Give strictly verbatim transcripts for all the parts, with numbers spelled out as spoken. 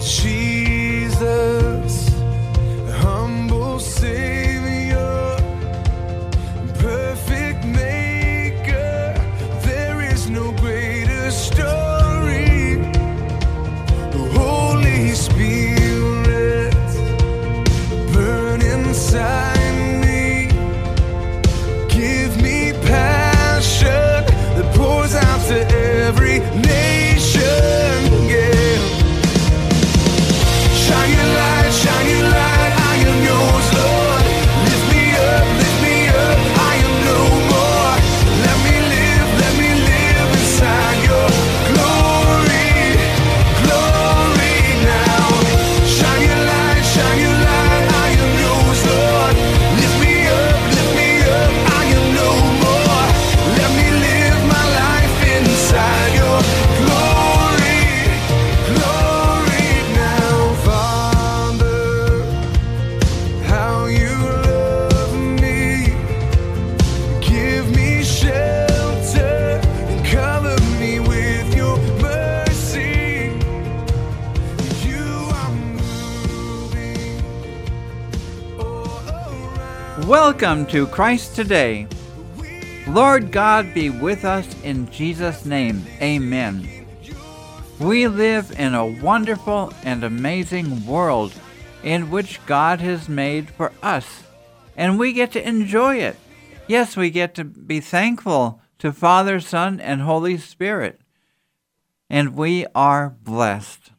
Jesus, humble Savior, perfect Maker, there is no greater story. Holy Spirit, burn inside me, give me passion that pours out to every nation. Yeah. Shine your light, shine your light, I am yours, Lord. Lift me up, lift me up, I am no more. Let me live, let me live inside your glory, glory now. Shine your light, shine your light, I am yours, Lord. Lift me up, lift me up, I am no more. Let me live my life inside your glory, glory now. Father, how you love me, give me shelter and cover me with your mercy. You are moving all around. Welcome to Christ Today. Lord God be with us in Jesus' name. Amen. We live in a wonderful and amazing world in which God has made for us, and we get to enjoy it. Yes, we get to be thankful to Father, Son, and Holy Spirit, and we are blessed.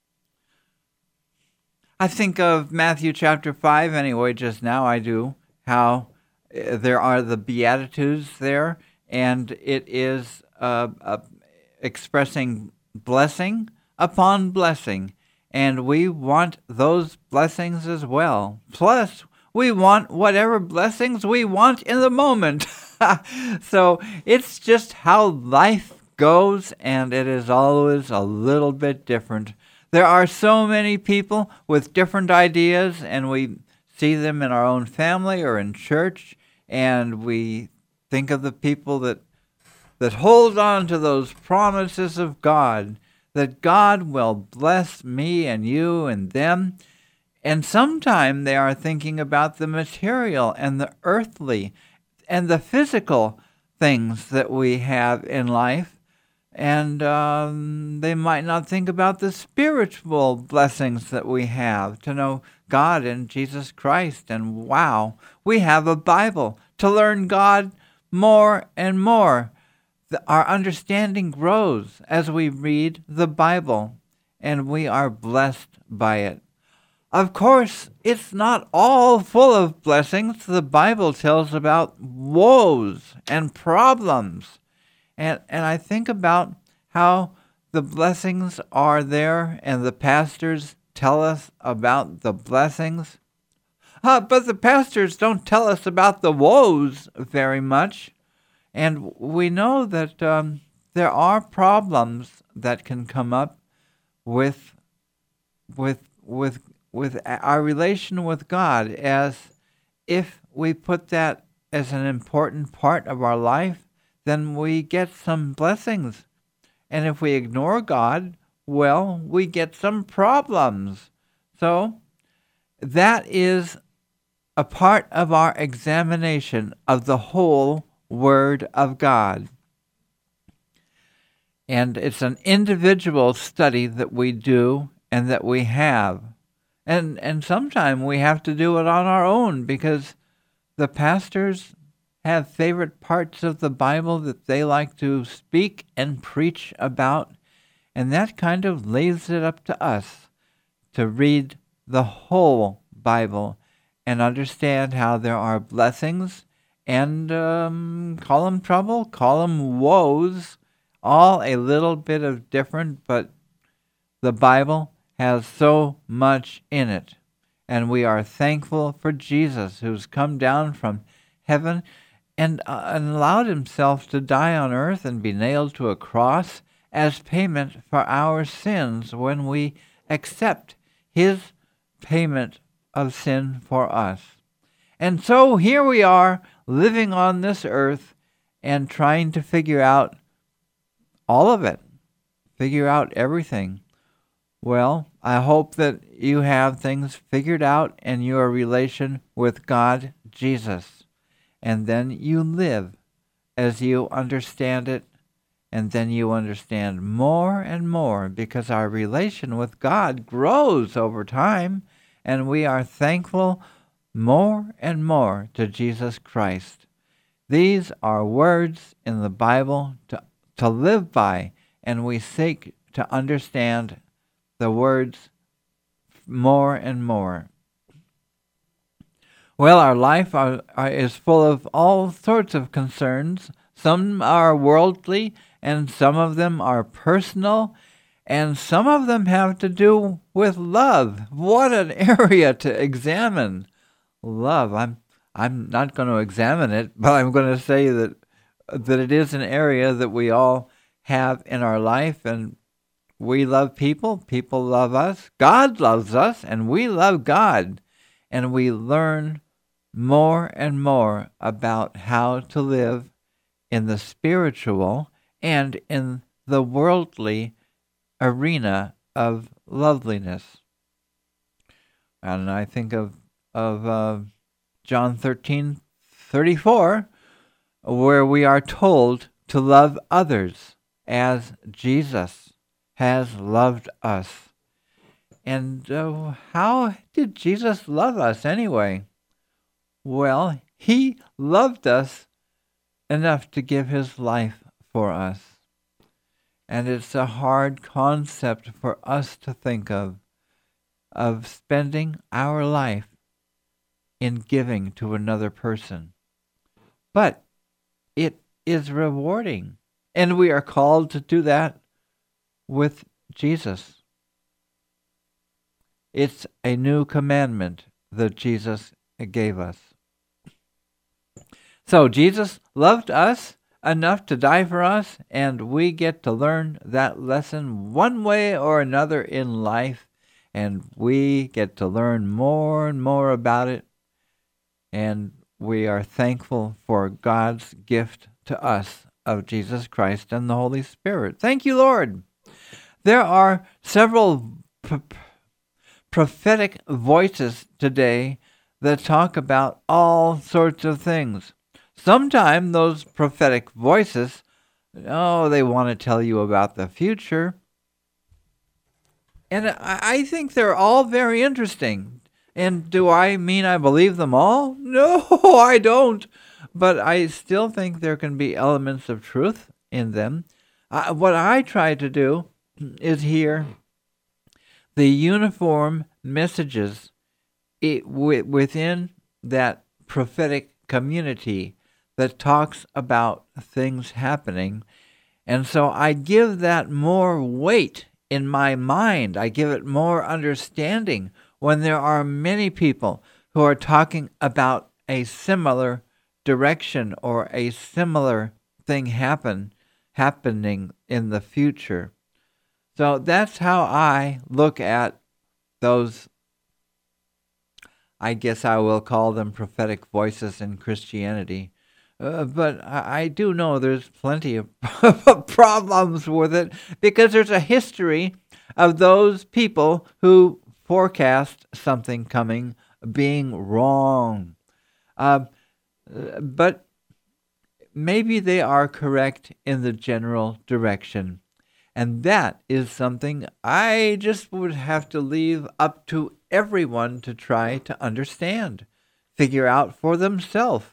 I think of Matthew chapter five anyway, just now I do, how uh, there are the Beatitudes there, and it is uh, uh, expressing blessing upon blessing, and we want those blessings as well. Plus, we want whatever blessings we want in the moment. So it's just how life goes, and it is always a little bit different. There are so many people with different ideas, and we see them in our own family or in church, and we think of the people that that hold on to those promises of God, that God will bless me and you and them. And sometimes they are thinking about the material and the earthly and the physical things that we have in life. And um, they might not think about the spiritual blessings that we have to know God and Jesus Christ. And wow, we have a Bible to learn God more and more. The, our understanding grows as we read the Bible, and we are blessed by it. Of course, it's not all full of blessings. The Bible tells about woes and problems. And and I think about how the blessings are there, and the pastors tell us about the blessings. Uh, but the pastors don't tell us about the woes very much. And we know that um, there are problems that can come up with with with with our relation with God, as if we put that as an important part of our life, then we get some blessings. And if we ignore God, well, we get some problems. So that is a part of our examination of the whole Word of God. And it's an individual study that we do and that we have. And and sometimes we have to do it on our own, because the pastors have favorite parts of the Bible that they like to speak and preach about, and that kind of leaves it up to us to read the whole Bible and understand how there are blessings and um, call them trouble, call them woes, all a little bit of different, but the Bible has so much in it. And we are thankful for Jesus, who's come down from heaven and, uh, and allowed himself to die on earth and be nailed to a cross as payment for our sins when we accept his payment of sin for us. And so here we are, living on this earth and trying to figure out all of it, figure out everything. Well, I hope that you have things figured out in your relation with God, Jesus, and then you live as you understand it, and then you understand more and more because our relation with God grows over time, and we are thankful more and more to Jesus Christ. These are words in the Bible to, to live by, and we seek to understand the words more and more. Well, our life are, are, is full of all sorts of concerns. Some are worldly, and some of them are personal, and some of them have to do with love. What an area to examine. Love. I'm I'm not going to examine it, but I'm going to say that that it is an area that we all have in our life, and we love people, people love us, God loves us, and we love God. And we learn more and more about how to live in the spiritual and in the worldly arena of loveliness. And I think of, of uh, John thirteen thirty-four, where we are told to love others as Jesus has loved us. And uh, how did Jesus love us anyway? Well, he loved us enough to give his life for us. And it's a hard concept for us to think of, of spending our life in giving to another person. But it is rewarding, and we are called to do that with Jesus. It's a new commandment that Jesus gave us. So Jesus loved us enough to die for us, and we get to learn that lesson one way or another in life, and we get to learn more and more about it, and we are thankful for God's gift to us of Jesus Christ and the Holy Spirit. Thank you, Lord. There are several p- prophetic voices today that talk about all sorts of things. Sometimes those prophetic voices, oh, they want to tell you about the future. And I, I think they're all very interesting. And do I mean I believe them all? No, I don't. But I still think there can be elements of truth in them. Uh, what I try to do is hear the uniform messages it, w- within that prophetic community that talks about things happening. And so I give that more weight in my mind. I give it more understanding when there are many people who are talking about a similar direction or a similar thing happen happening in the future. So that's how I look at those, I guess I will call them prophetic voices in Christianity. Uh, but I, I do know there's plenty of problems with it because there's a history of those people who forecast something coming being wrong. Uh, but maybe they are correct in the general direction. And that is something I just would have to leave up to everyone to try to understand, figure out for themselves.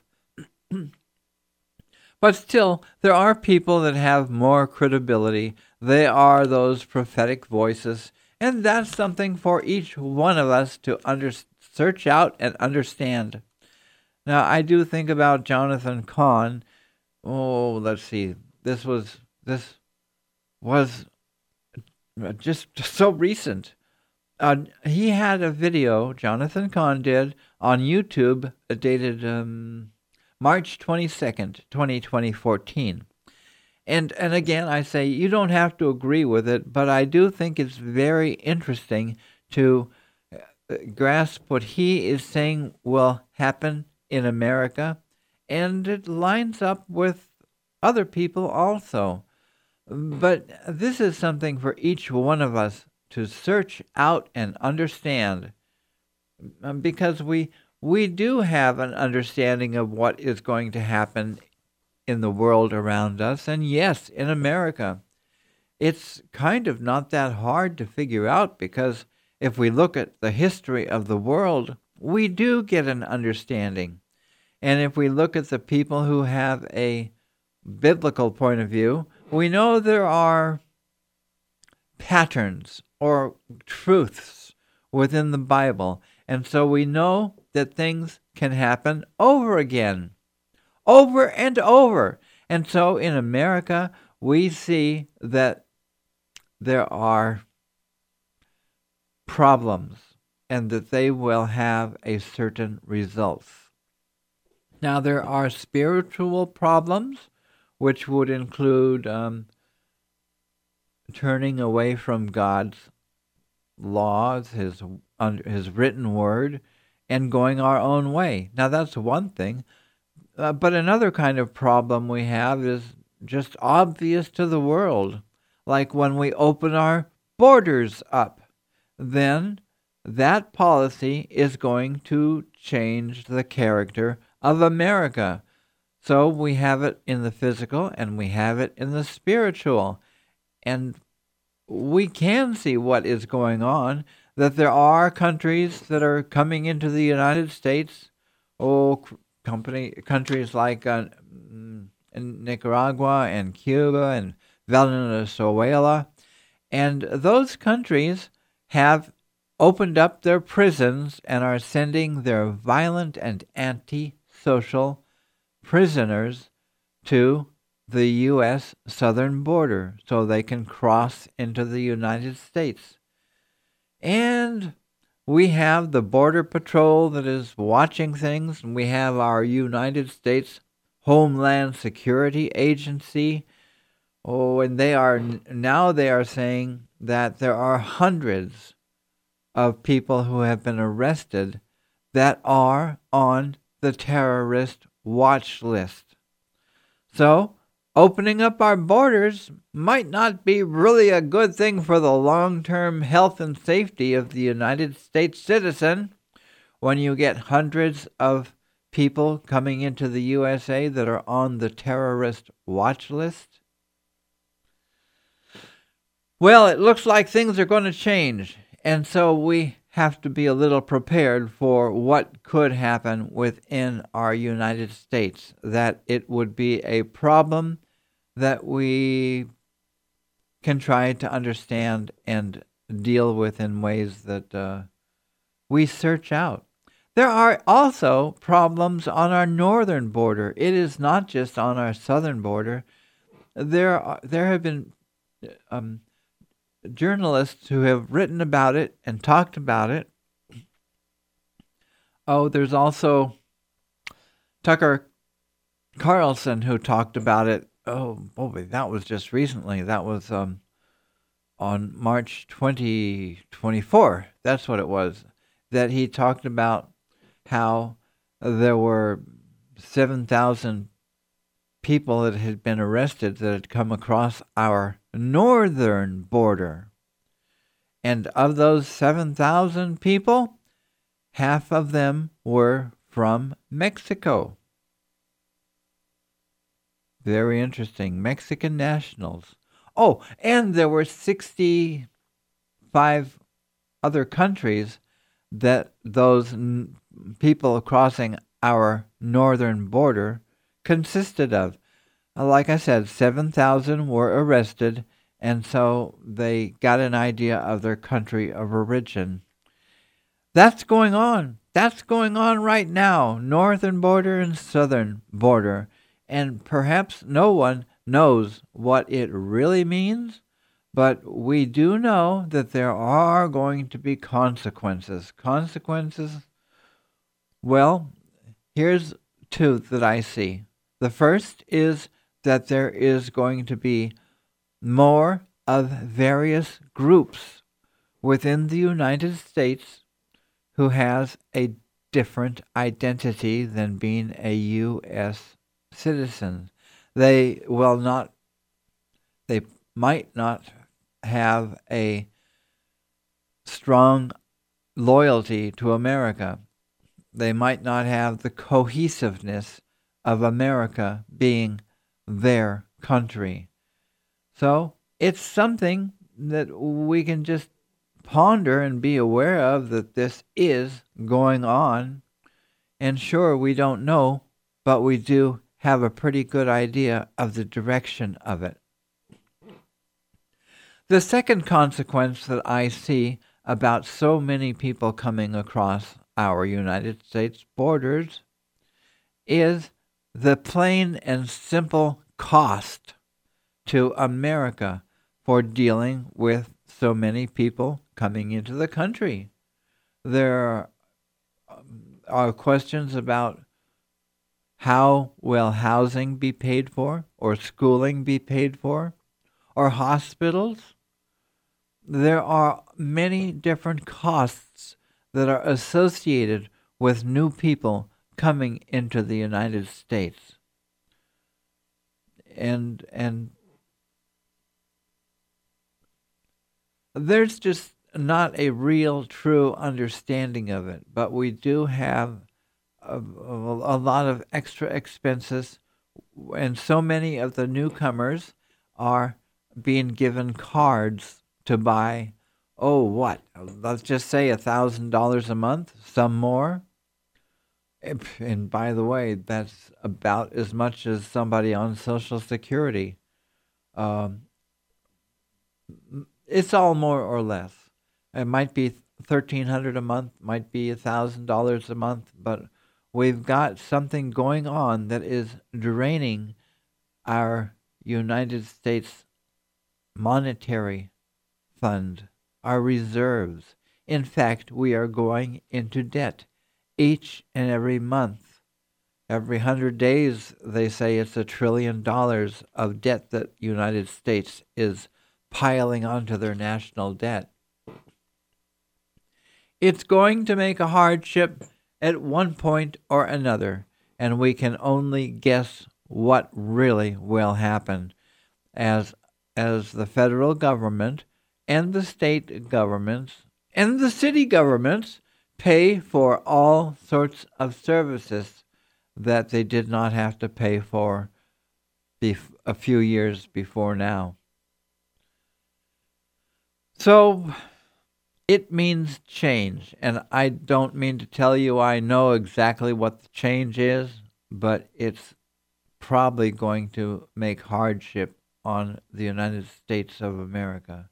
But still, there are people that have more credibility. They are those prophetic voices, and that's something for each one of us to under, search out and understand. Now, I do think about Jonathan Cahn. Oh, let's see. This was this was just so recent. Uh, he had a video, Jonathan Cahn did, on YouTube, uh, dated um, March twenty-second, twenty fourteen. And and again, I say you don't have to agree with it, but I do think it's very interesting to uh, grasp what he is saying will happen in America, and it lines up with other people also. But this is something for each one of us to search out and understand, um, because we we do have an understanding of what is going to happen in the world around us, and yes, in America. It's kind of not that hard to figure out, because if we look at the history of the world, we do get an understanding. And if we look at the people who have a biblical point of view, we know there are patterns or truths within the Bible. And so we know that things can happen over again, over and over. And so in America, we see that there are problems and that they will have a certain results. Now, there are spiritual problems, which would include um, turning away from God's laws, his, his written word, and going our own way. Now, that's one thing. Uh, but another kind of problem we have is just obvious to the world. Like when we open our borders up, then that policy is going to change the character of America. So we have it in the physical and we have it in the spiritual. And we can see what is going on, that there are countries that are coming into the United States, oh, company countries like uh, Nicaragua and Cuba and Venezuela, and those countries have opened up their prisons and are sending their violent and anti-social prisoners to the U S southern border so they can cross into the United States. And we have the Border Patrol that is watching things, and we have our United States Homeland Security Agency. Oh, and they are now they are saying that there are hundreds of people who have been arrested that are on the terrorist watch list. So, opening up our borders might not be really a good thing for the long-term health and safety of the United States citizen when you get hundreds of people coming into the U S A that are on the terrorist watch list. Well, it looks like things are going to change, and so we have to be a little prepared for what could happen within our United States, that it would be a problem that we can try to understand and deal with in ways that uh, we search out. There are also problems on our northern border. It is not just on our southern border. There are, there have been um, journalists who have written about it and talked about it. Oh, there's also Tucker Carlson who talked about it. Oh, boy, that was just recently. That was um, on March twenty twenty-four. That's what it was. That he talked about how there were seven thousand people that had been arrested that had come across our northern border. And of those seven thousand people, half of them were from Mexico. Very interesting. Mexican nationals. Oh, and there were sixty-five other countries that those n- people crossing our northern border consisted of. Like I said, seven thousand were arrested, and so they got an idea of their country of origin. That's going on. That's going on right now, northern border and southern border. And perhaps no one knows what it really means, but we do know that there are going to be consequences. Consequences, well, here's two that I see. The first is that there is going to be more of various groups within the United States who has a different identity than being a U S citizen. They will not, they might not have a strong loyalty to America. They might not have the cohesiveness of America being their country. So it's something that we can just ponder and be aware of, that this is going on. And sure, we don't know, but we do have a pretty good idea of the direction of it. The second consequence that I see about so many people coming across our United States borders is the plain and simple cost to America for dealing with so many people coming into the country. There are questions about how will housing be paid for, or schooling be paid for, or hospitals. There are many different costs that are associated with new people coming into the United States. And and there's just not a real, true understanding of it, but we do have a, a, a lot of extra expenses, and so many of the newcomers are being given cards to buy, oh, what, let's just say a thousand dollars a month, some more. And by the way, that's about as much as somebody on Social Security. Um, it's all more or less. It might be thirteen hundred dollars a month, might be one thousand dollars a month, but we've got something going on that is draining our United States monetary fund, our reserves. In fact, we are going into debt each and every month. Every hundred days, they say it's a trillion dollars of debt that the United States is piling onto their national debt. It's going to make a hardship at one point or another, and we can only guess what really will happen as as the federal government and the state governments and the city governments pay for all sorts of services that they did not have to pay for bef- a few years before now. So it means change, and I don't mean to tell you I know exactly what the change is, but it's probably going to make hardship on the United States of America.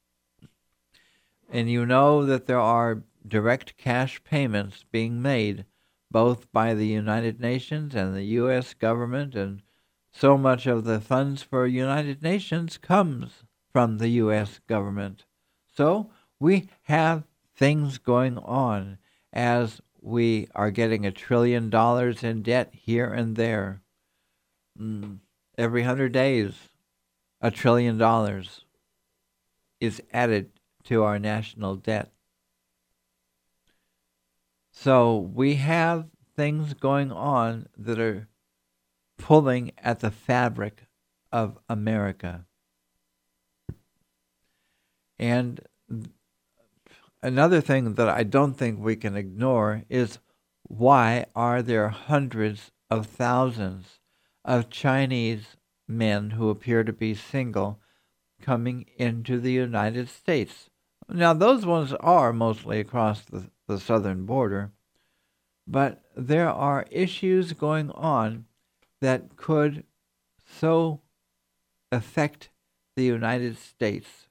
And you know that there are direct cash payments being made both by the United Nations and the U S government, and so much of the funds for United Nations comes from the U S government. So we have things going on as we are getting a trillion dollars in debt here and there. Mm, every hundred days, a trillion dollars is added to our national debt. So we have things going on that are pulling at the fabric of America. And another thing that I don't think we can ignore is, why are there hundreds of thousands of Chinese men who appear to be single coming into the United States? Now, those ones are mostly across the, the southern border, but there are issues going on that could so affect the United States.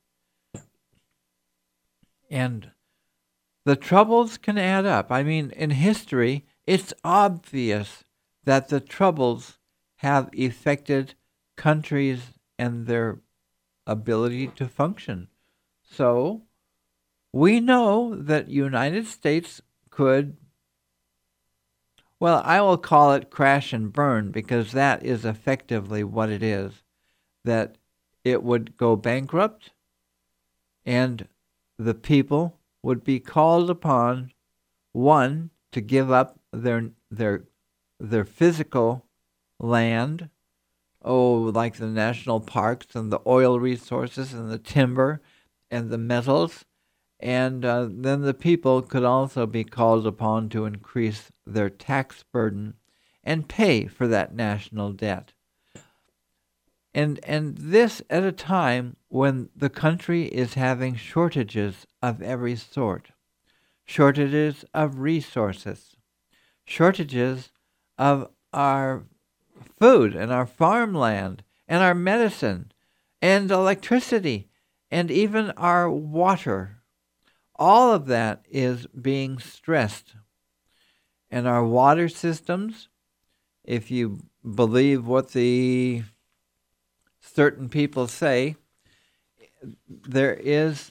And the troubles can add up. I mean, in history, it's obvious that the troubles have affected countries and their ability to function. So we know that United States could, well, I will call it crash and burn, because that is effectively what it is, that it would go bankrupt and the people would be called upon, one, to give up their their their physical land, oh, like the national parks and the oil resources and the timber and the metals, And uh, then the people could also be called upon to increase their tax burden and pay for that national debt. And and this at a time when the country is having shortages of every sort. Shortages of resources. Shortages of our food and our farmland and our medicine and electricity and even our water. All of that is being stressed. And our water systems, if you believe what the certain people say, there is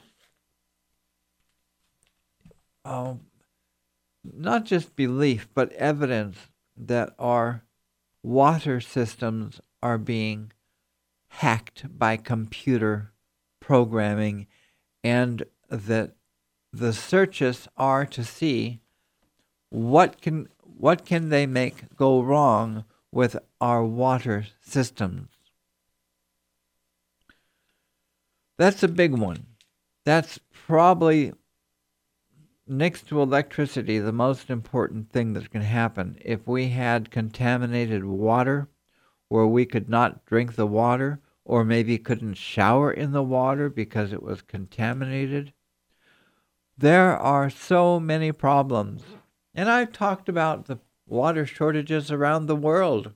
oh, not just belief, but evidence that our water systems are being hacked by computer programming, and that the searches are to see what can what can they make go wrong with our water systems. That's a big one. That's probably, next to electricity, the most important thing that can happen. If we had contaminated water, where we could not drink the water, or maybe couldn't shower in the water because it was contaminated, there are so many problems. And I've talked about the water shortages around the world.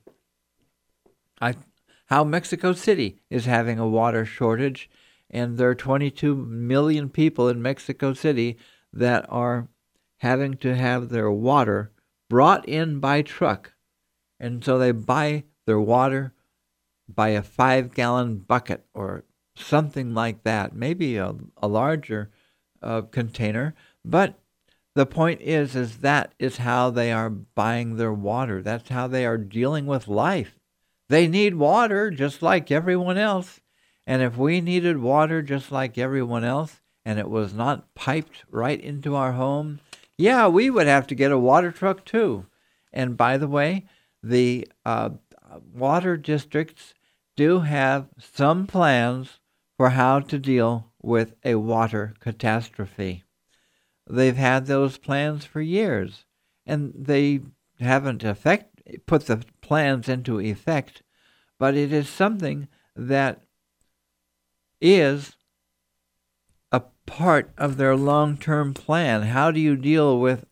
I, how Mexico City is having a water shortage, and there are twenty-two million people in Mexico City that are having to have their water brought in by truck. And so they buy their water by a five-gallon bucket or something like that, maybe a, a larger uh, container. But the point is, is that is how they are buying their water. That's how they are dealing with life. They need water just like everyone else. And if we needed water just like everyone else, and it was not piped right into our home, yeah, we would have to get a water truck too. And by the way, the uh, water districts do have some plans for how to deal with a water catastrophe. They've had those plans for years, and they haven't effect, put the plans into effect, but it is something that is a part of their long-term plan. How do you deal with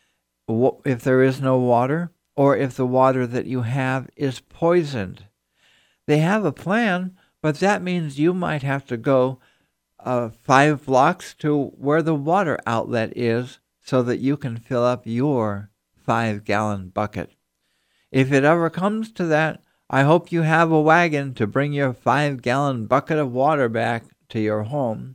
if there is no water, or if the water that you have is poisoned? They have a plan, but that means you might have to go uh, five blocks to where the water outlet is so that you can fill up your five-gallon bucket. If it ever comes to that, I hope you have a wagon to bring your five-gallon bucket of water back to your home.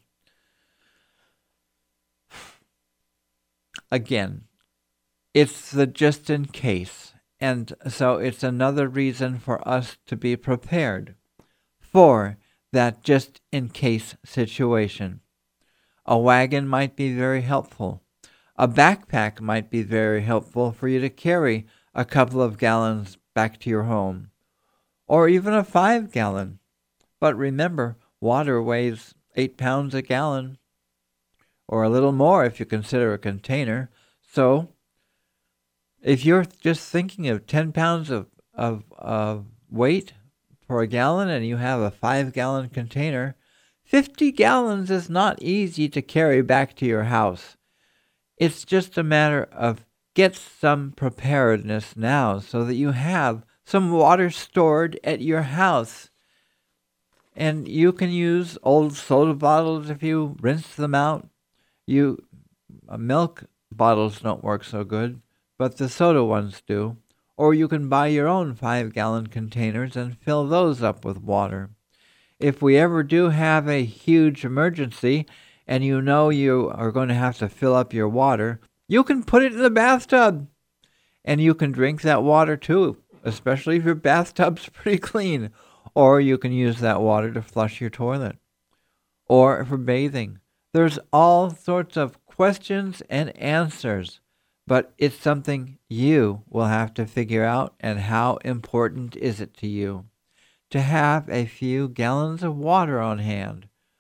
Again, it's the just in case, and so it's another reason for us to be prepared for that just in case situation. A wagon might be very helpful. A backpack might be very helpful for you to carry a couple of gallons back to your home, or even a five gallon. But remember, water weighs eight pounds a gallon, or a little more if you consider a container. So if you're just thinking of ten pounds of, of, of weight for a gallon and you have a five gallon container, fifty gallons is not easy to carry back to your house. It's just a matter of get some preparedness now so that you have some water stored at your house. And you can use old soda bottles if you rinse them out. You uh, milk bottles don't work so good, but the soda ones do. Or you can buy your own five-gallon containers and fill those up with water. If we ever do have a huge emergency and you know you are going to have to fill up your water, you can put it in the bathtub. And you can drink that water too, especially if your bathtub's pretty clean. Or you can use that water to flush your toilet. Or for bathing. There's all sorts of questions and answers. But it's something you will have to figure out, and how important is it to you to have a few gallons of water on hand.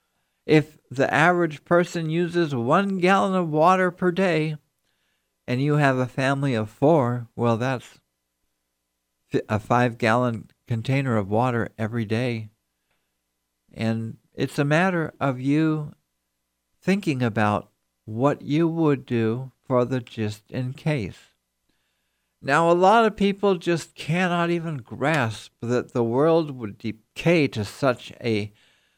If the average person uses one gallon of water per day, and you have a family of four, well, that's a five-gallon container of water every day. And it's a matter of you thinking about what you would do for the just in case. Now, a lot of people just cannot even grasp that the world would decay to such a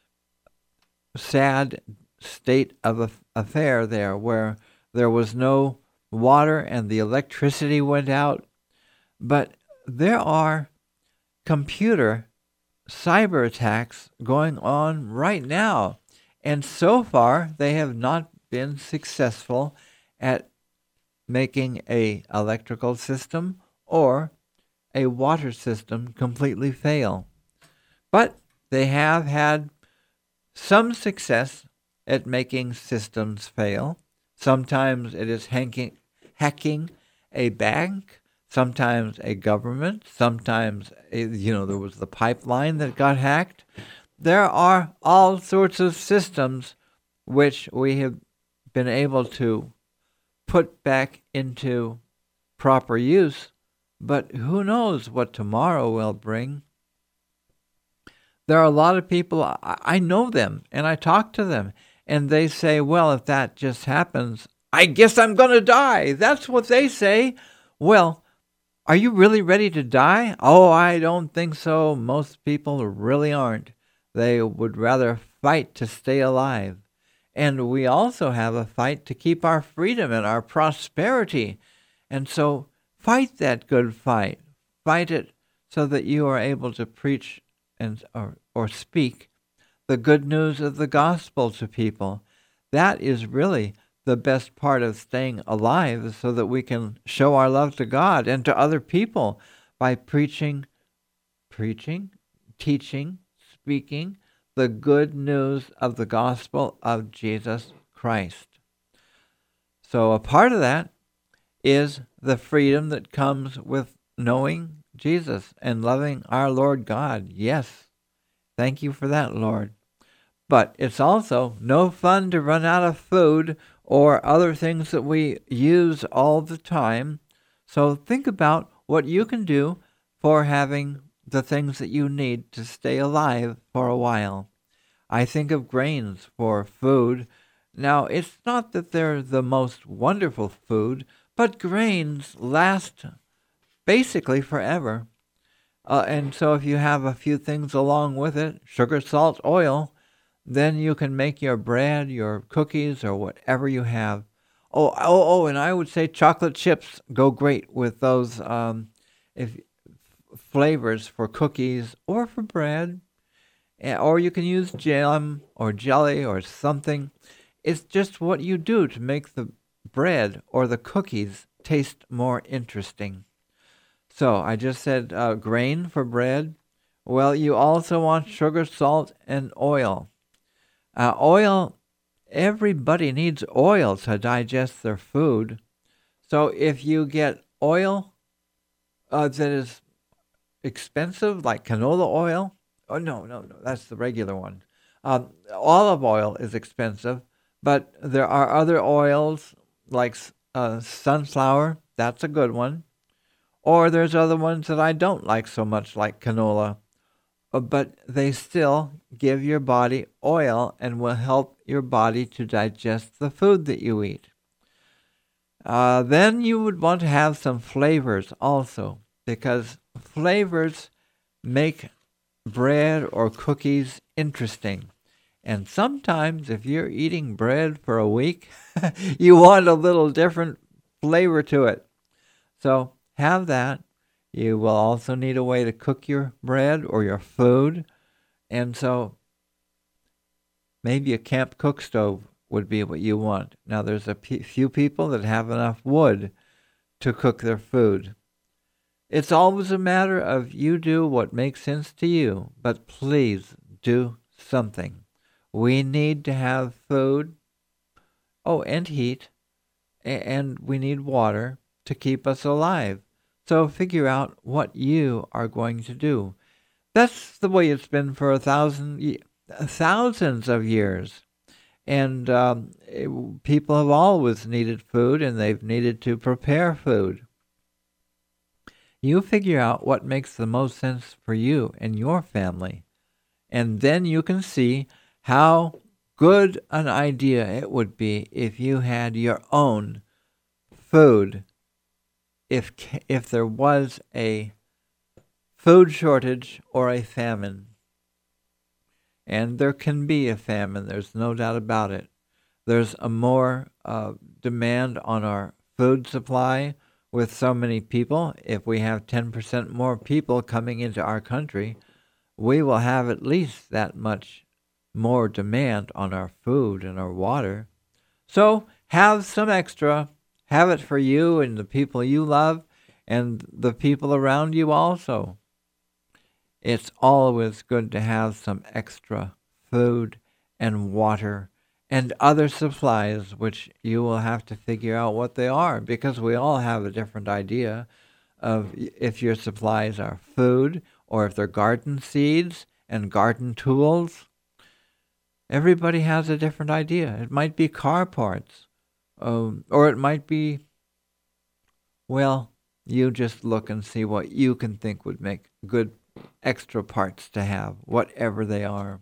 sad state of affair there, where there was no water and the electricity went out. But there are computer cyber attacks going on right now, and so far they have not been successful at making a electrical system or a water system completely fail. But they have had some success at making systems fail. Sometimes it is hacking, hacking a bank, sometimes a government, sometimes, you know, there was the pipeline that got hacked. There are all sorts of systems which we have been able to put back into proper use, but who knows what tomorrow will bring. There are a lot of people, I, I know them, and I talk to them, and they say, well, if that just happens, I guess I'm going to die. That's what they say. Well, are you really ready to die? Oh, I don't think so. Most people really aren't. They would rather fight to stay alive. And we also have a fight to keep our freedom and our prosperity. And so fight that good fight. Fight it so that you are able to preach and or, or speak the good news of the gospel to people. That is really the best part of staying alive, so that we can show our love to God and to other people by preaching, preaching, teaching, speaking the good news of the gospel of Jesus Christ. So a part of that is the freedom that comes with knowing Jesus and loving our Lord God. Yes, thank you for that, Lord. But it's also no fun to run out of food or other things that we use all the time. So think about what you can do for having the things that you need to stay alive for a while. I think of grains for food. Now, it's not that they're the most wonderful food, but grains last basically forever. Uh, and so if you have a few things along with it, sugar, salt, oil, then you can make your bread, your cookies, or whatever you have. Oh, oh, oh, and I would say chocolate chips go great with those um, if flavors for cookies or for bread. Or you can use jam or jelly or something. It's just what you do to make the bread or the cookies taste more interesting. So I just said uh, grain for bread. Well, you also want sugar, salt, and oil. Uh, oil, everybody needs oil to digest their food. So if you get oil uh, that is expensive, like canola oil, oh, no, no, no, that's the regular one. Um, olive oil is expensive, but there are other oils like uh, sunflower. That's a good one. Or there's other ones that I don't like so much, like canola. Uh, but they still give your body oil and will help your body to digest the food that you eat. Uh, then you would want to have some flavors also, because flavors make bread or cookies interesting. And sometimes if you're eating bread for a week, you want a little different flavor to it. So have that. You will also need a way to cook your bread or your food. And so maybe a camp cook stove would be what you want. Now there's a p- few people that have enough wood to cook their food. It's always a matter of you do what makes sense to you, but please do something. We need to have food, oh, and heat, and we need water to keep us alive. So figure out what you are going to do. That's the way it's been for a thousand, thousands of years. And um, it- people have always needed food, and they've needed to prepare food. You figure out what makes the most sense for you and your family, and then you can see how good an idea it would be if you had your own food. If if there was a food shortage or a famine, and there can be a famine, there's no doubt about it. There's a more uh, demand on our food supply with so many people. If we have ten percent more people coming into our country, we will have at least that much more demand on our food and our water. So have some extra. Have it for you and the people you love and the people around you also. It's always good to have some extra food and water and other supplies, which you will have to figure out what they are, because we all have a different idea of if your supplies are food or if they're garden seeds and garden tools. Everybody has a different idea. It might be car parts, um, or it might be, well, you just look and see what you can think would make good extra parts to have, whatever they are.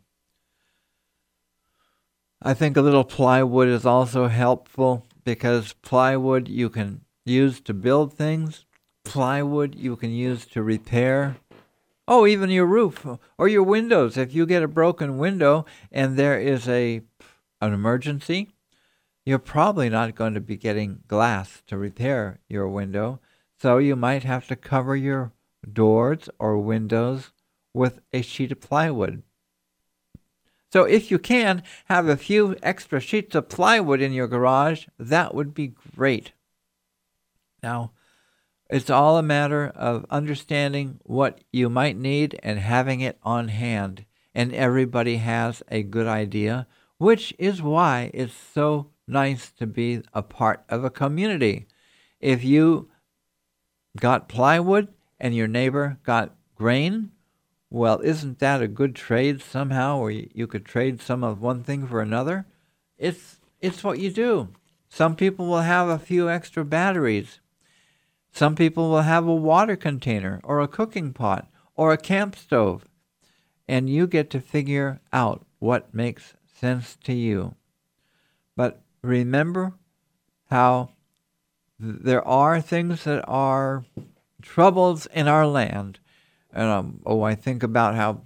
I think a little plywood is also helpful, because plywood you can use to build things. Plywood you can use to repair. Oh, even your roof or your windows. If you get a broken window and there is a an emergency, you're probably not going to be getting glass to repair your window. So you might have to cover your doors or windows with a sheet of plywood. So if you can have a few extra sheets of plywood in your garage, that would be great. Now, it's all a matter of understanding what you might need and having it on hand. And everybody has a good idea, which is why it's so nice to be a part of a community. If you got plywood and your neighbor got grain, well, isn't that a good trade somehow, where you, you could trade some of one thing for another? It's it's what you do. Some people will have a few extra batteries. Some people will have a water container or a cooking pot or a camp stove. And you get to figure out what makes sense to you. But remember how th- there are things that are troubles in our land. And um, oh, I think about how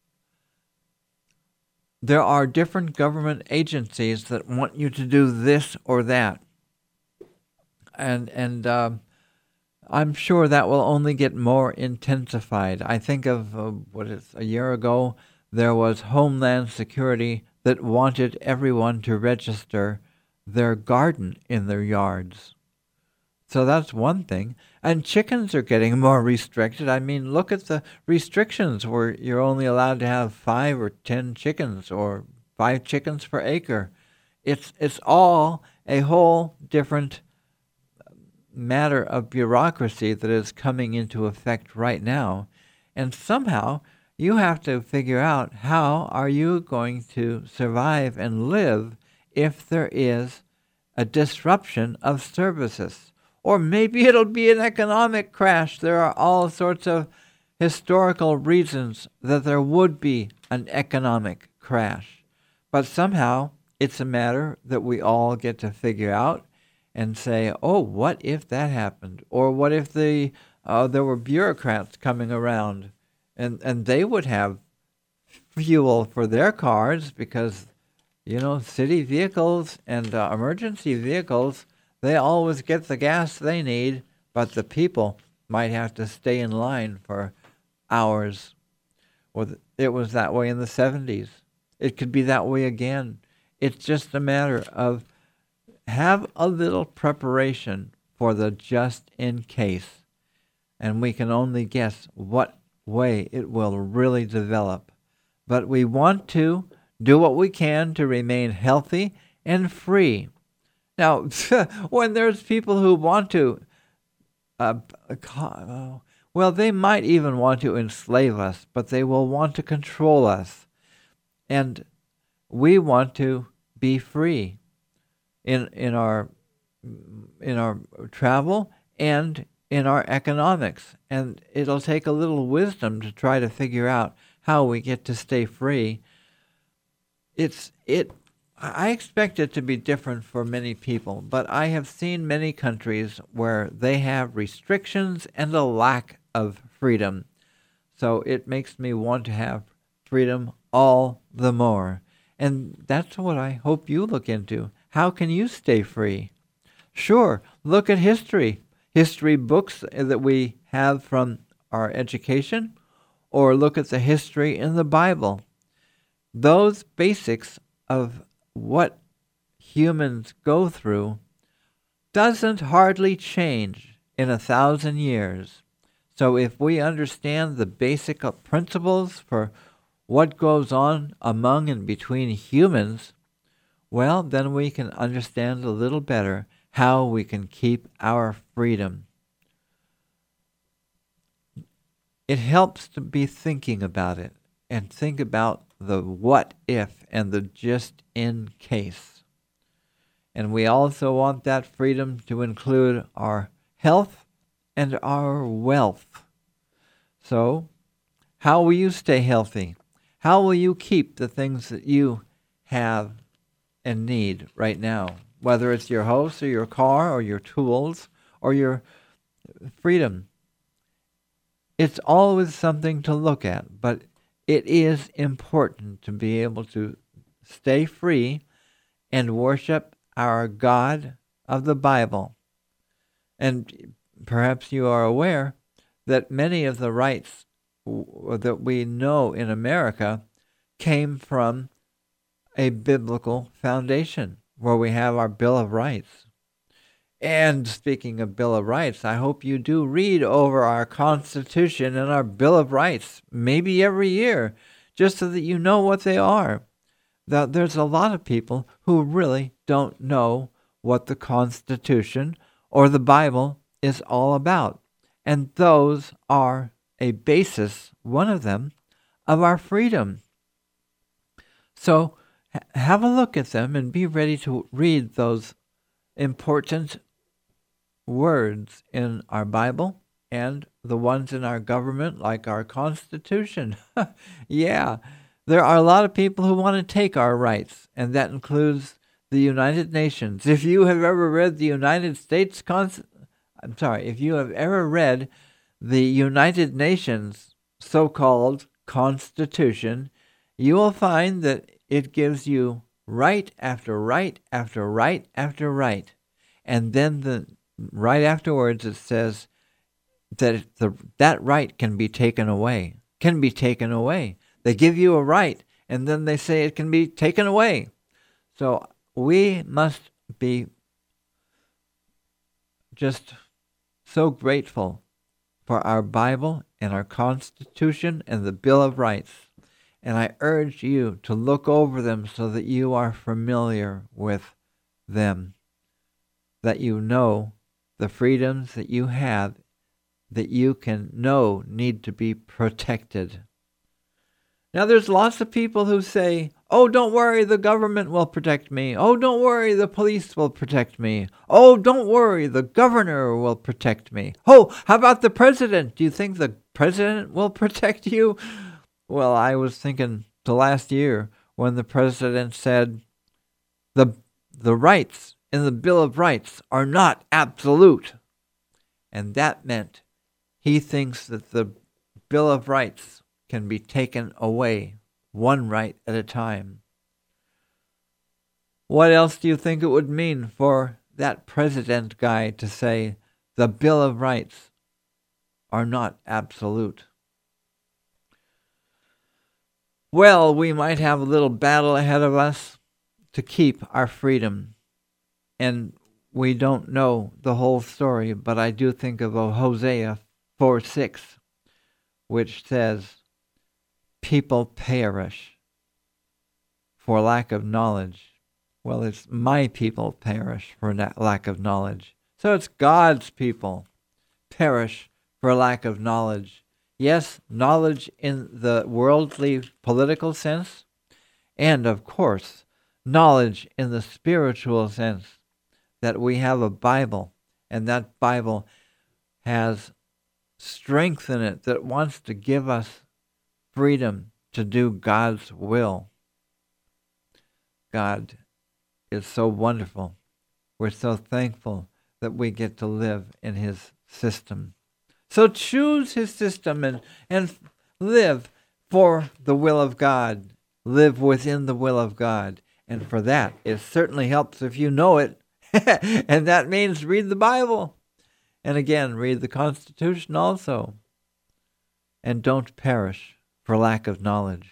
there are different government agencies that want you to do this or that. And, and uh, I'm sure that will only get more intensified. I think of, uh, what is a year ago, there was Homeland Security that wanted everyone to register their garden in their yards. So that's one thing. And chickens are getting more restricted. I mean, look at the restrictions where you're only allowed to have five or ten chickens or five chickens per acre. It's it's all a whole different matter of bureaucracy that is coming into effect right now. And somehow you have to figure out, how are you going to survive and live if there is a disruption of services? Or maybe it'll be an economic crash. There are all sorts of historical reasons that there would be an economic crash. But somehow it's a matter that we all get to figure out and say, oh, what if that happened? Or what if the uh, there were bureaucrats coming around and, and they would have fuel for their cars, because, you know, city vehicles and uh, emergency vehicles, they always get the gas they need, but the people might have to stay in line for hours. Well, it was that way in the seventies. It could be that way again. It's just a matter of have a little preparation for the just in case, and we can only guess what way it will really develop. But we want to do what we can to remain healthy and free. Now, when there's people who want to, uh, well, they might even want to enslave us, but they will want to control us. And we want to be free in in our in our travel and in our economics. And it'll take a little wisdom to try to figure out how we get to stay free. It's it I expect it to be different for many people, but I have seen many countries where they have restrictions and a lack of freedom. So it makes me want to have freedom all the more. And that's what I hope you look into. How can you stay free? Sure, look at history. History books that we have from our education, or look at the history in the Bible. Those basics of what humans go through doesn't hardly change in a thousand years. So if we understand the basic principles for what goes on among and between humans, well, then we can understand a little better how we can keep our freedom. It helps to be thinking about it and think about the what if and the just in case. And we also want that freedom to include our health and our wealth. So, how will you stay healthy? How will you keep the things that you have and need right now? Whether it's your house or your car or your tools or your freedom. It's always something to look at, but it is important to be able to stay free and worship our God of the Bible. And perhaps you are aware that many of the rights that we know in America came from a biblical foundation, where we have our Bill of Rights. And speaking of Bill of Rights, I hope you do read over our Constitution and our Bill of Rights, maybe every year, just so that you know what they are. Now, there's a lot of people who really don't know what the Constitution or the Bible is all about. And those are a basis, one of them, of our freedom. So ha- have a look at them and be ready to read those important words in our Bible and the ones in our government, like our Constitution. Yeah, there are a lot of people who want to take our rights, and that includes the United Nations. If you have ever read the United States Constitution, I'm sorry, if you have ever read the United Nations so-called Constitution, you will find that it gives you right after right after right after right. And then the right afterwards it says that the that right can be taken away. Can be taken away. They give you a right, and then they say it can be taken away. So we must be just so grateful for our Bible and our Constitution and the Bill of Rights. And I urge you to look over them so that you are familiar with them, that you know the freedoms that you have, that you can know need to be protected. Now, there's lots of people who say, oh, don't worry, the government will protect me. Oh, don't worry, the police will protect me. Oh, don't worry, the governor will protect me. Oh, how about the president? Do you think the president will protect you? Well, I was thinking the last year when the president said the the rights in the Bill of Rights are not absolute. And that meant he thinks that the Bill of Rights can be taken away, one right at a time. What else do you think it would mean for that president guy to say the Bill of Rights are not absolute? Well, we might have a little battle ahead of us to keep our freedom. And we don't know the whole story, but I do think of Hosea four six, which says, people perish for lack of knowledge. Well, it's my people perish for lack of knowledge. So it's God's people perish for lack of knowledge. Yes, knowledge in the worldly political sense, and of course, knowledge in the spiritual sense, that we have a Bible, and that Bible has strength in it that wants to give us freedom to do God's will. God is so wonderful. We're so thankful that we get to live in his system. So choose his system and, and live for the will of God. Live within the will of God. And for that, it certainly helps if you know it. And that means read the Bible. And again, read the Constitution also. And don't perish for lack of knowledge.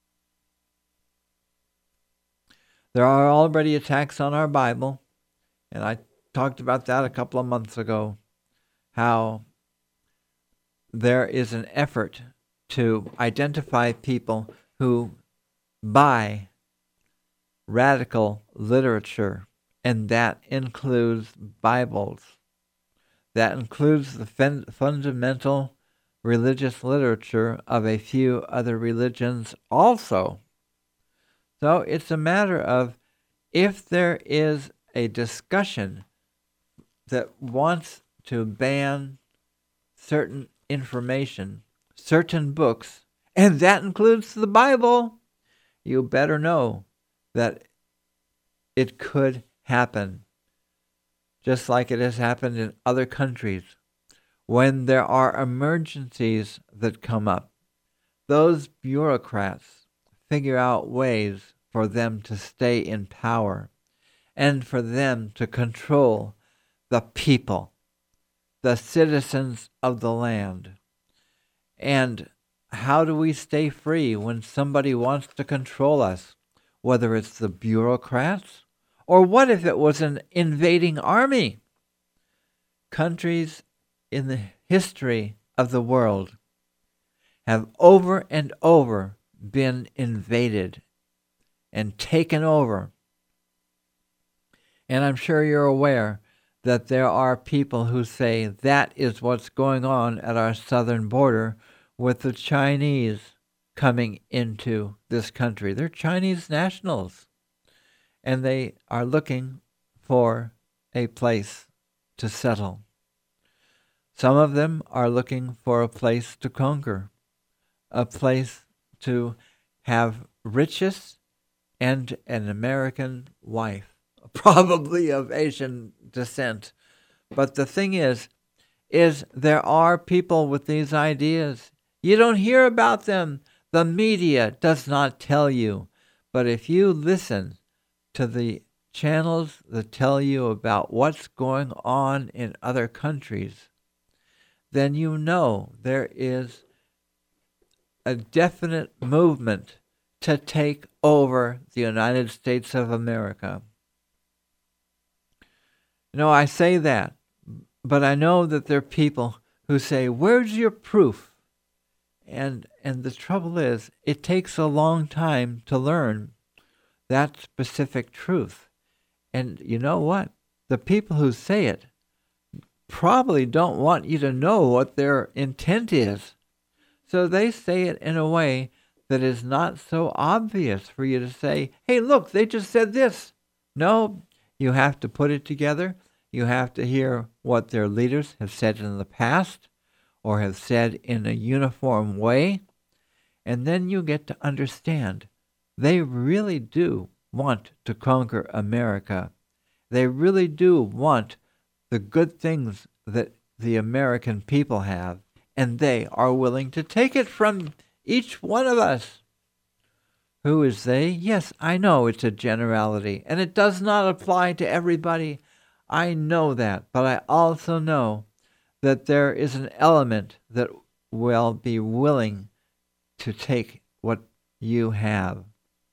There are already attacks on our Bible, and I talked about that a couple of months ago, how there is an effort to identify people who buy radical literature, and that includes Bibles. That includes the fun- fundamental religious literature of a few other religions also. So it's a matter of, if there is a discussion that wants to ban certain information, certain books, and that includes the Bible, you better know that it could happen, just like it has happened in other countries. When there are emergencies that come up, those bureaucrats figure out ways for them to stay in power and for them to control the people, the citizens of the land. And how do we stay free when somebody wants to control us? Whether it's the bureaucrats, or what if it was an invading army? Countries in the history of the world have over and over been invaded and taken over. And I'm sure you're aware that there are people who say that is what's going on at our southern border with the Chinese coming into this country. They're Chinese nationals, and they are looking for a place to settle. Some of them are looking for a place to conquer, a place to have riches and an American wife, probably of Asian descent. But the thing is, is there are people with these ideas. You don't hear about them. The media does not tell you. But if you listen to the channels that tell you about what's going on in other countries, then you know there is a definite movement to take over the United States of America. You know, I say that, but I know that there are people who say, where's your proof? And and the trouble is, it takes a long time to learn that specific truth. And you know what? The people who say it probably don't want you to know what their intent is. So they say it in a way that is not so obvious for you to say, hey, look, they just said this. No, you have to put it together. You have to hear what their leaders have said in the past or have said in a uniform way. And then you get to understand they really do want to conquer America. They really do want the good things that the American people have, and they are willing to take it from each one of us. Who is they? Yes, I know it's a generality, and it does not apply to everybody. I know that, but I also know that there is an element that will be willing to take what you have.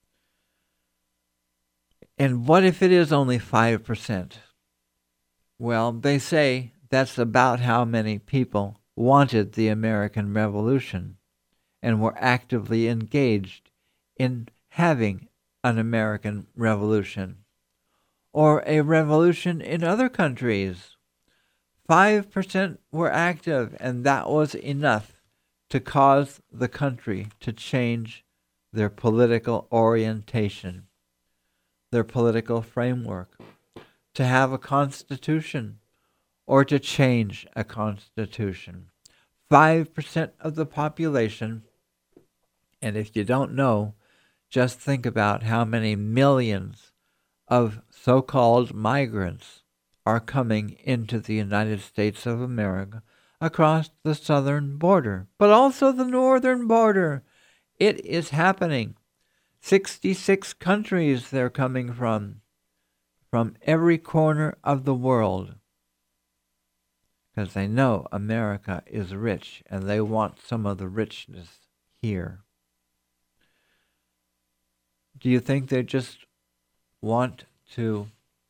And what if it is only five percent? Well, they say that's about how many people wanted the American Revolution and were actively engaged in having an American Revolution or a revolution in other countries. Five percent were active, and that was enough to cause the country to change their political orientation. their political framework, to have a constitution, or to change a constitution. Five percent of the population, and if you don't know, just think about how many millions of so-called migrants are coming into the United States of America across the southern border, but also the northern border. It is happening. sixty-six countries they're coming from, from every corner of the world, because they know America is rich and they want some of the richness here. Do you think they just want to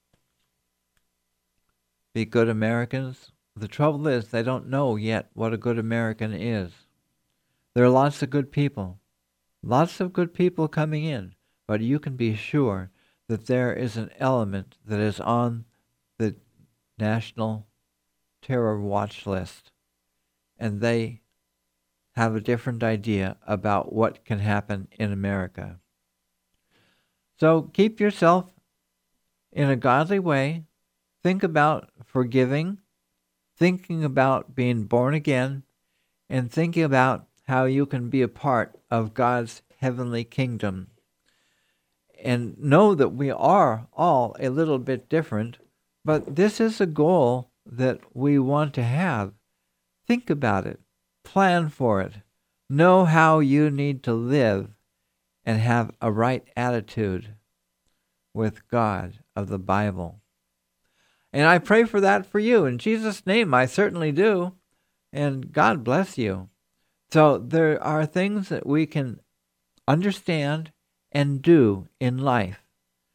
be good Americans? The trouble is they don't know yet what a good American is. There are lots of good people, lots of good people coming in, but you can be sure that there is an element that is on the national terror watch list, and they have a different idea about what can happen in America. So keep yourself in a godly way. Think about forgiving, thinking about being born again, and thinking about how you can be a part of God's heavenly kingdom. And know that we are all a little bit different, but this is a goal that we want to have. Think about it. Plan for it. Know how you need to live and have a right attitude with God of the Bible. And I pray for that for you. In Jesus' name, I certainly do. And God bless you. So there are things that we can understand and do in life.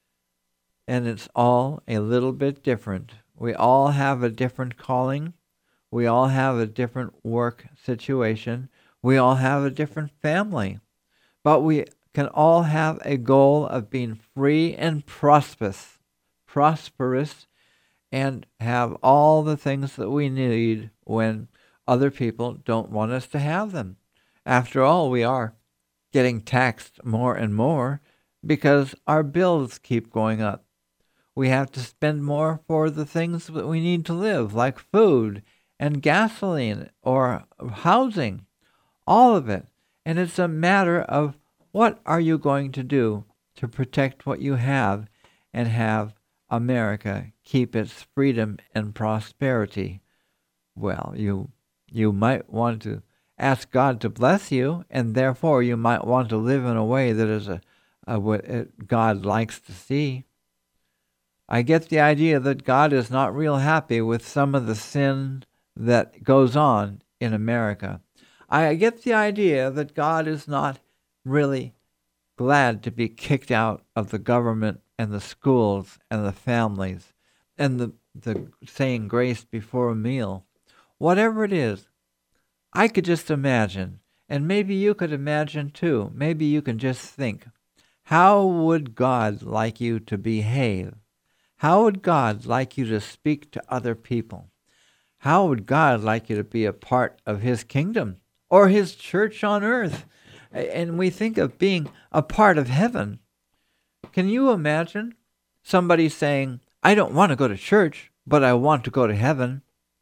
And it's all a little bit different. We all have a different calling. We all have a different work situation. We all have a different family. But we can all have a goal of being free and prosperous, prosperous, and have all the things that we need when other people don't want us to have them. After all, we are getting taxed more and more because our bills keep going up. We have to spend more for the things that we need to live, like food and gasoline or housing, all of it. And it's a matter of what are you going to do to protect what you have and have America keep its freedom and prosperity. Well, you you might want to ask God to bless you, and therefore you might want to live in a way that is a, a what God likes to see. I get the idea that God is not real happy with some of the sin that goes on in America. I get the idea that God is not really glad to be kicked out of the government and the schools and the families and the, the saying grace before a meal. Whatever it is, I could just imagine, and maybe you could imagine too, maybe you can just think, how would God like you to behave? How would God like you to speak to other people? How would God like you to be a part of His kingdom or His church on earth? And we think of being a part of heaven. Can you imagine somebody saying, I don't want to go to church, but I want to go to heaven?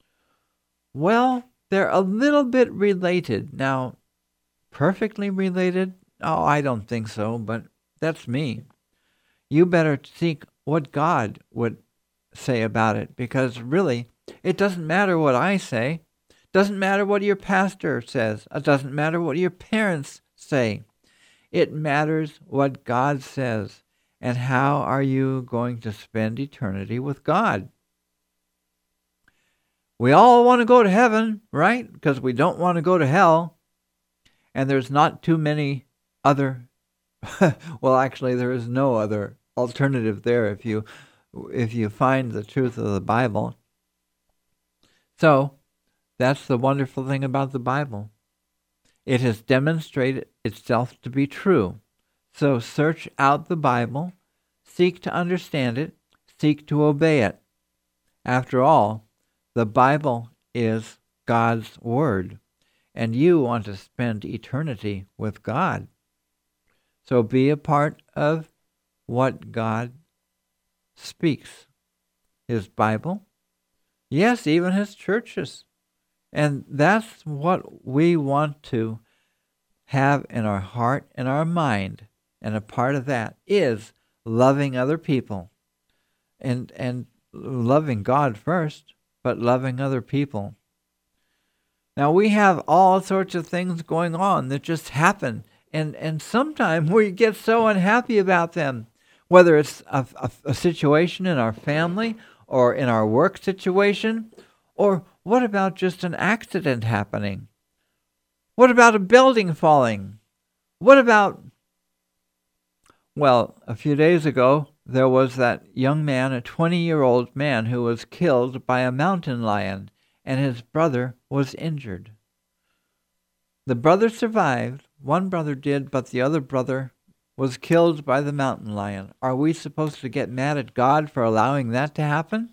Well, they're a little bit related. Now, perfectly related? Oh, I don't think so, but that's me. You better seek what God would say about it, because really, it doesn't matter what I say. It doesn't matter what your pastor says. It doesn't matter what your parents say. It matters what God says. And how are you going to spend eternity with God? We all want to go to heaven, right? Because we don't want to go to hell. And there's not too many other, well, actually, there is no other alternative there if you if you find the truth of the Bible. So, that's the wonderful thing about the Bible. It has demonstrated itself to be true. So search out the Bible, seek to understand it, seek to obey it. After all, the Bible is God's Word, and you want to spend eternity with God. So be a part of what God speaks his Bible. Yes, even his churches. And that's what we want to have in our heart and our mind. And a part of that is loving other people and and loving God first, but loving other people. Now, we have all sorts of things going on that just happen, and, and sometimes we get so unhappy about them, whether it's a, a, a situation in our family or in our work situation, or what about just an accident happening? What about a building falling? What about, well, a few days ago, there was that young man, a twenty-year-old man, who was killed by a mountain lion, and his brother was injured. The brother survived. One brother did, but the other brother was killed by the mountain lion. Are we supposed to get mad at God for allowing that to happen?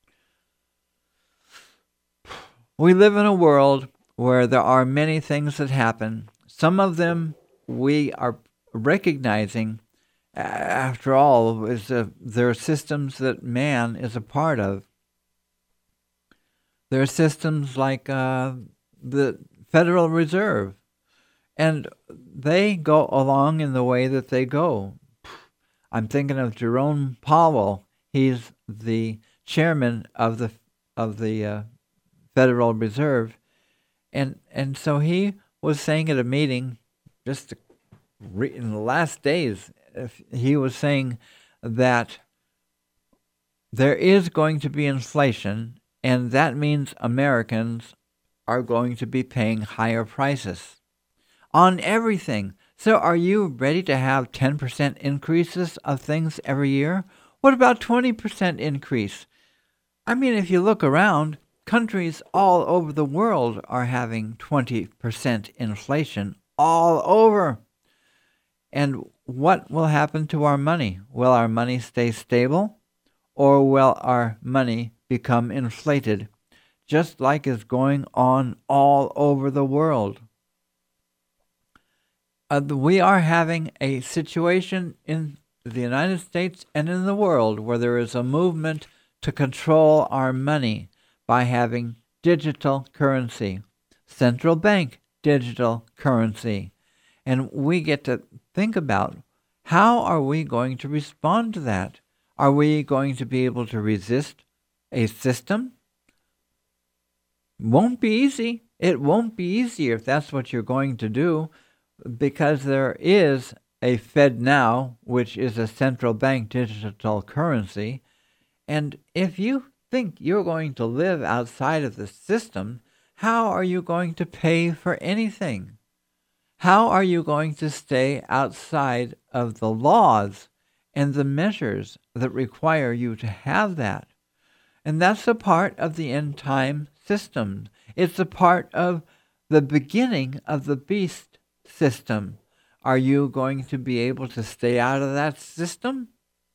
We live in a world where there are many things that happen. Some of them we are recognizing. After all, is a, there are systems that man is a part of. There are systems like uh, the Federal Reserve, and they go along in the way that they go. I'm thinking of Jerome Powell. He's the chairman of the of the uh, Federal Reserve, and and so he was saying at a meeting just in the last days. He was saying that there is going to be inflation, and that means Americans are going to be paying higher prices on everything. So are you ready to have ten percent increases of things every year? What about twenty percent increase? I mean, if you look around, countries all over the world are having twenty percent inflation all over. And what will happen to our money? Will our money stay stable, or will our money become inflated, just like is going on all over the world? Uh, we are having a situation in the United States and in the world where there is a movement to control our money by having digital currency, central bank digital currency. And we get to think about, how are we going to respond to that? Are we going to be able to resist a system? Won't be easy. It won't be easy if that's what you're going to do, because there is a FedNow, which is a central bank digital currency. And if you think you're going to live outside of the system, how are you going to pay for anything? How are you going to stay outside of the laws and the measures that require you to have that? And that's a part of the end time system. It's a part of the beginning of the beast system. Are you going to be able to stay out of that system?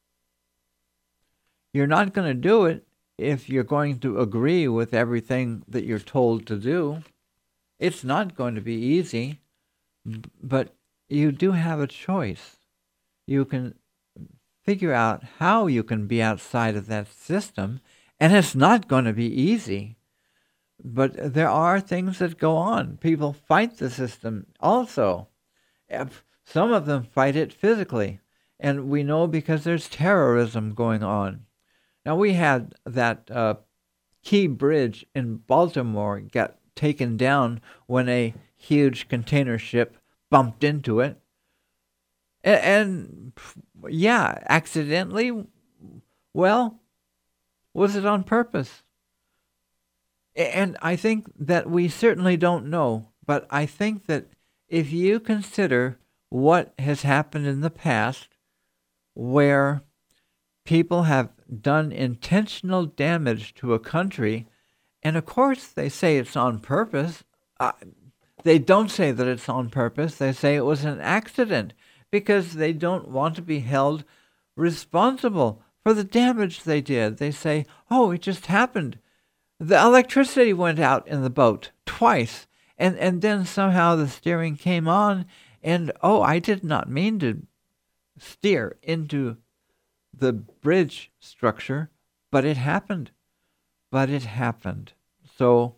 You're not going to do it if you're going to agree with everything that you're told to do. It's not going to be easy. But you do have a choice. You can figure out how you can be outside of that system, and it's not going to be easy. But there are things that go on. People fight the system also. Some of them fight it physically, and we know because there's terrorism going on. Now, we had that uh, Key Bridge in Baltimore got taken down when a huge container ship bumped into it. And, and yeah, accidentally, well, was it on purpose? And I think that we certainly don't know, but I think that if you consider what has happened in the past, where people have done intentional damage to a country, and of course they say it's on purpose. Uh, they don't say that it's on purpose. They say it was an accident because they don't want to be held responsible for the damage they did. They say, oh, it just happened. The electricity went out in the boat twice, and, and then somehow the steering came on, and oh, I did not mean to steer into the bridge structure, but it happened. But it happened. So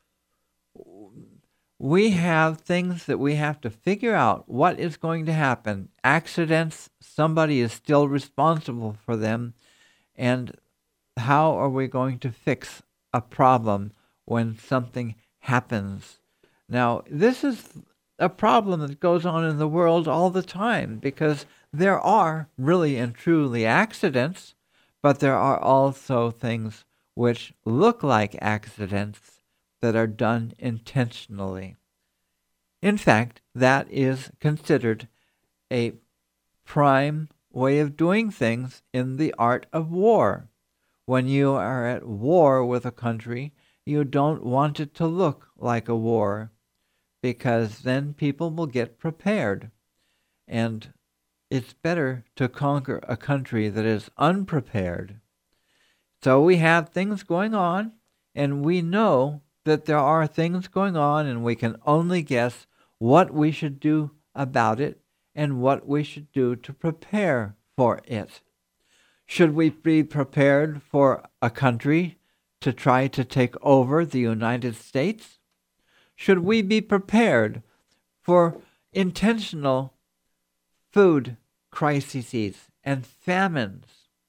we have things that we have to figure out what is going to happen. Accidents, somebody is still responsible for them. And how are we going to fix a problem when something happens? Now, this is a problem that goes on in the world all the time, because there are really and truly accidents, but there are also things which look like accidents that are done intentionally. In fact, that is considered a prime way of doing things in the art of war. When you are at war with a country, you don't want it to look like a war, because then people will get prepared. And it's better to conquer a country that is unprepared. So we have things going on, and we know that there are things going on, and we can only guess what we should do about it and what we should do to prepare for it. Should we be prepared for a country to try to take over the United States? Should we be prepared for intentional food crises and famines?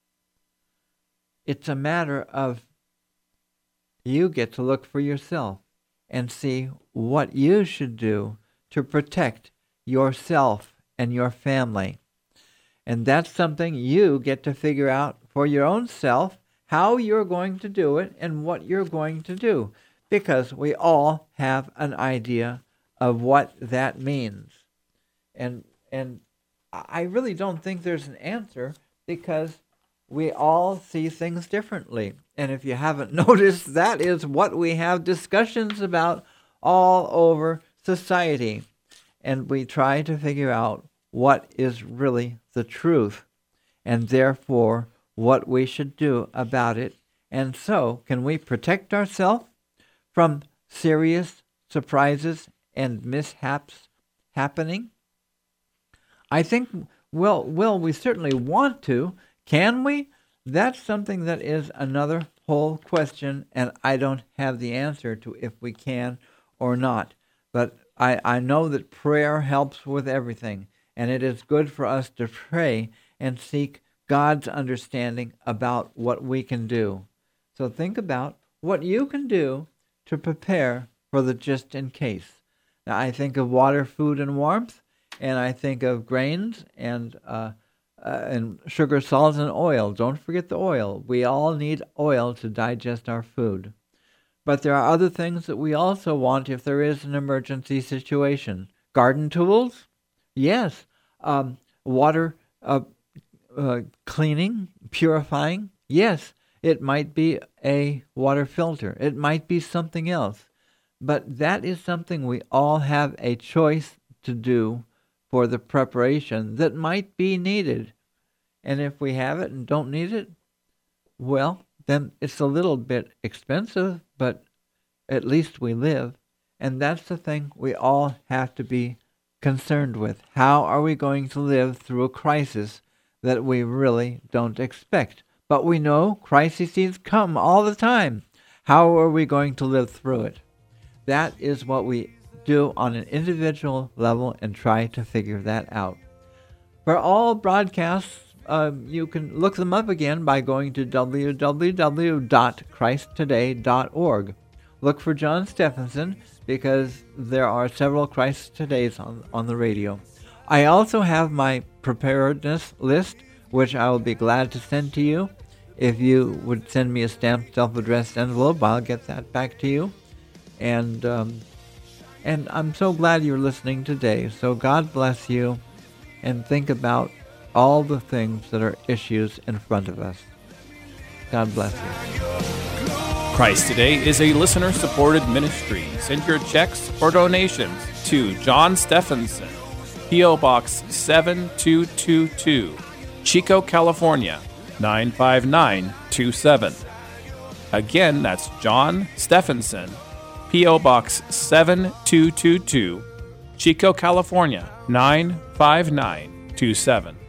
It's a matter of you get to look for yourself and see what you should do to protect yourself and your family. And that's something you get to figure out for your own self, how you're going to do it and what you're going to do, because we all have an idea of what that means. And and I really don't think there's an answer, because we all see things differently. And if you haven't noticed, that is what we have discussions about all over society. And we try to figure out what is really the truth, and therefore what we should do about it. And so, can we protect ourselves from serious surprises and mishaps happening? I think, well, well, we certainly want to. Can we? That's something that is another whole question, and I don't have the answer to if we can or not. But I, I know that prayer helps with everything, and it is good for us to pray and seek God's understanding about what we can do. So think about what you can do to prepare for the just in case. Now, I think of water, food, and warmth, and I think of grains and uh, uh, and sugar, salt, and oil. Don't forget the oil. We all need oil to digest our food. But there are other things that we also want if there is an emergency situation. Garden tools? Yes. Um, water uh, uh, cleaning, purifying? Yes. It might be a water filter. It might be something else. But that is something we all have a choice to do for the preparation that might be needed. And if we have it and don't need it, well, then it's a little bit expensive, but at least we live. And that's the thing we all have to be concerned with. How are we going to live through a crisis that we really don't expect? But we know crises come all the time. How are we going to live through it? That is what we do on an individual level and try to figure that out. For all broadcasts, uh, you can look them up again by going to w w w dot christ today dot org. Look for John Stephenson, because there are several Christ Todays on, on the radio. I also have my preparedness list, which I will be glad to send to you. If you would send me a stamped self-addressed envelope, I'll get that back to you. And um, and I'm so glad you're listening today. So God bless you, and think about all the things that are issues in front of us. God bless you. Christ Today is a listener-supported ministry. Send your checks or donations to John Stephenson, P O. Box seven two two two, Chico, California, nine five nine two seven. Again, that's John Stephenson, P O. Box seven two two two, Chico, California, nine five nine two seven.